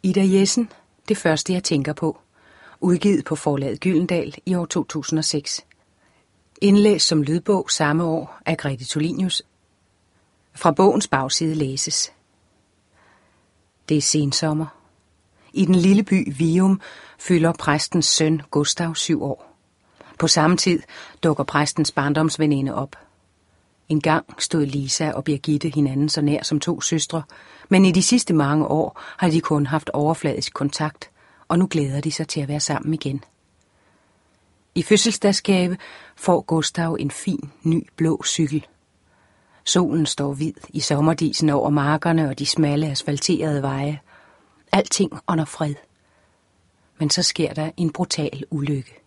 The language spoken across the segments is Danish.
Ida Jessen, det første jeg tænker på. Udgivet på forlaget Gyldendal i år 2006. Indlæst som lydbog samme år af Grete Tulinius. Fra bogens bagside læses. Det er sensommer. I den lille by Vium fylder præstens søn Gustav 7 år. På samme tid dukker præstens barndomsveninde op. En gang stod Lisa og Birgitte hinanden så nær som 2 søstre, men i de sidste mange år har de kun haft overfladisk kontakt, og nu glæder de sig til at være sammen igen. I fødselsdagsgave får Gustav en fin, ny blå cykel. Solen står hvid i sommerdisen over markerne og de smalle asfalterede veje. Alting under fred. Men så sker der en brutal ulykke.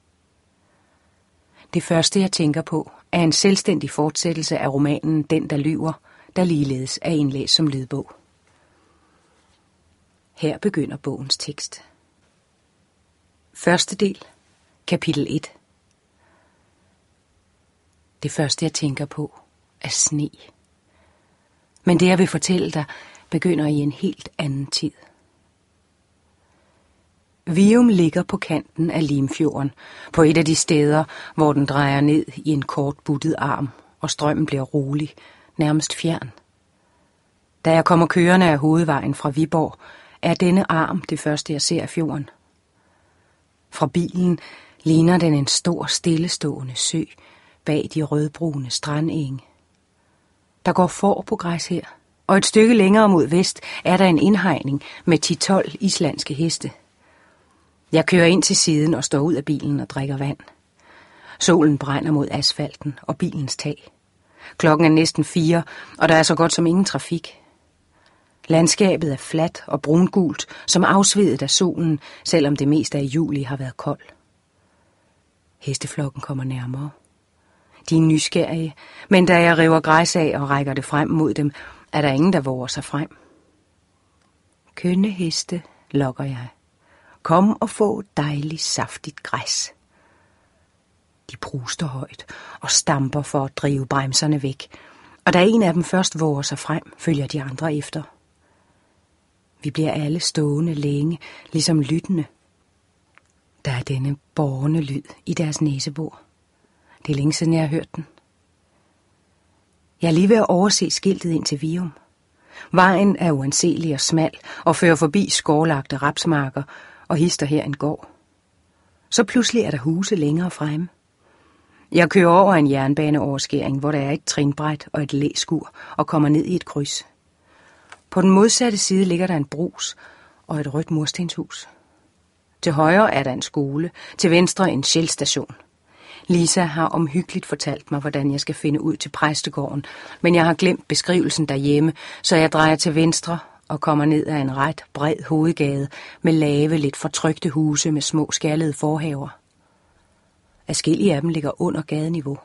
Det første jeg tænker på er en selvstændig fortsættelse af romanen Den, der lyver, der ligeledes er indlæst som lydbog. Her begynder bogens tekst. Første del, kapitel 1. Det første jeg tænker på er sne. Men det jeg vil fortælle dig begynder i en helt anden tid. Vium ligger på kanten af Limfjorden, på et af de steder, hvor den drejer ned i en kort buttet arm, og strømmen bliver rolig, nærmest fjern. Da jeg kommer kørende af hovedvejen fra Viborg, er denne arm det første jeg ser af fjorden. Fra bilen ligner den en stor stillestående sø bag de rødbrune strandenge. Der går får på græs her, og et stykke længere mod vest er der en indhegning med 10-12 islandske heste. Jeg kører ind til siden og står ud af bilen og drikker vand. Solen brænder mod asfalten og bilens tag. Klokken er næsten 4, og der er så godt som ingen trafik. Landskabet er fladt og brungult, som afsvedet af solen, selvom det meste af juli har været kold. Hesteflokken kommer nærmere. De er nysgerrige, men da jeg river græs af og rækker det frem mod dem, er der ingen, der våger sig frem. Kønne heste, lokker jeg. Kom og få dejligt, saftigt græs. De pruster højt og stamper for at drive bremserne væk, og da en af dem først våger sig frem, følger de andre efter. Vi bliver alle stående længe, ligesom lyttende. Der er denne borgende lyd i deres næsebor. Det er længe siden jeg har hørt den. Jeg er lige ved at overse skiltet ind til Vium. Vejen er uanselig og smal og fører forbi skårlagte rapsmarker og hister her en gård. Så pludselig er der huse længere fremme. Jeg kører over en jernbaneoverskæring, hvor der er et trinbræt og et læskur og kommer ned i et kryds. På den modsatte side ligger der en brus og et rødt murstenshus. Til højre er der en skole, til venstre en Shell-station. Lisa har omhyggeligt fortalt mig, hvordan jeg skal finde ud til præstegården, men jeg har glemt beskrivelsen derhjemme, så jeg drejer til venstre og kommer ned ad en ret bred hovedgade med lave, lidt fortrykte huse med små skærlede forhaver. Adskillige af dem ligger under gadeniveau.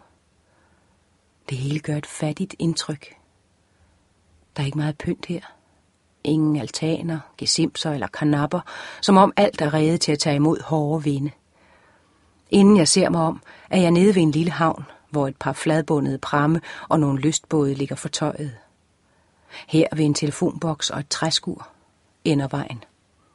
Det hele gør et fattigt indtryk. Der er ikke meget pynt her. Ingen altaner, gesimser eller karnapper, som om alt er rede til at tage imod hårde vinde. Inden jeg ser mig om, er jeg nede ved en lille havn, hvor et par fladbundede pramme og nogle lystbåde ligger fortøjet. Her ved en telefonboks og et træskur ender vejen.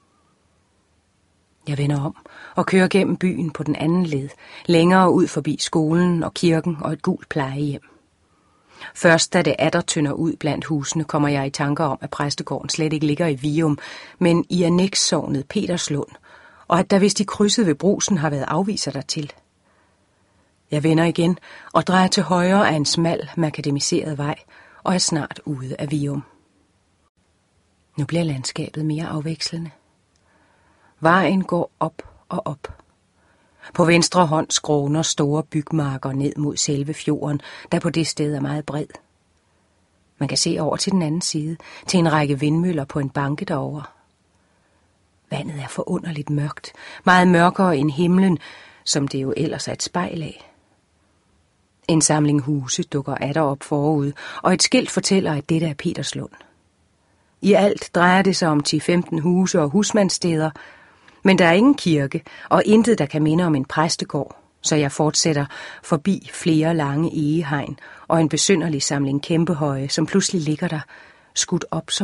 Jeg vender om og kører gennem byen på den anden led, længere ud forbi skolen og kirken og et gult plejehjem. Først da det atter tynder ud blandt husene, kommer jeg i tanker om, at præstegården slet ikke ligger i Vium, men i annekssognet Peterslund, og at der hvis de krydsede ved brusen har været afviser dertil. Jeg vender igen og drejer til højre af en smal, makadamiseret vej, og er snart ude af Vium. Nu bliver landskabet mere afvekslende. Vejen går op og op. På venstre hånd skråner store bygmarker ned mod selve fjorden, der på det sted er meget bred. Man kan se over til den anden side, til en række vindmøller på en banke derovre. Vandet er forunderligt mørkt, meget mørkere end himlen, som det jo ellers er et spejl af. En samling huse dukker atter op forud, og et skilt fortæller, at dette er Peterslund. I alt drejer det sig om 10-15 huse og husmandssteder, men der er ingen kirke og intet, der kan minde om en præstegård, så jeg fortsætter forbi flere lange egehegn og en besynderlig samling kæmpehøje, som pludselig ligger der, skudt op som